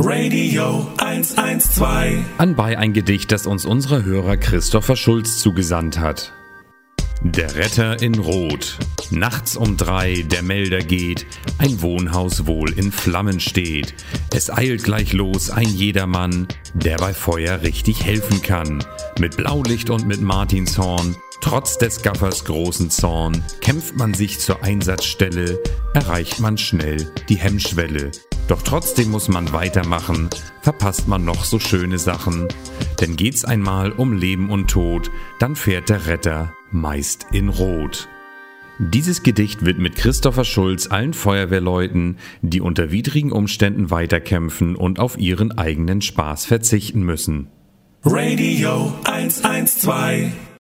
Radio 112. Anbei ein Gedicht, das uns unser Hörer Christopher Schulz zugesandt hat. Der Retter in Rot. Nachts um 3 der Melder geht, ein Wohnhaus wohl in Flammen steht. Es eilt gleich los ein jedermann, der bei Feuer richtig helfen kann. Mit Blaulicht und mit Martinshorn, trotz des Gaffers großen Zorn, kämpft man sich zur Einsatzstelle, erreicht man schnell die Hemmschwelle. Doch trotzdem muss man weitermachen, verpasst man noch so schöne Sachen. Denn geht's einmal um Leben und Tod, dann fährt der Retter meist in Rot. Dieses Gedicht widmet Christopher Schulz allen Feuerwehrleuten, die unter widrigen Umständen weiterkämpfen und auf ihren eigenen Spaß verzichten müssen. Radio 112.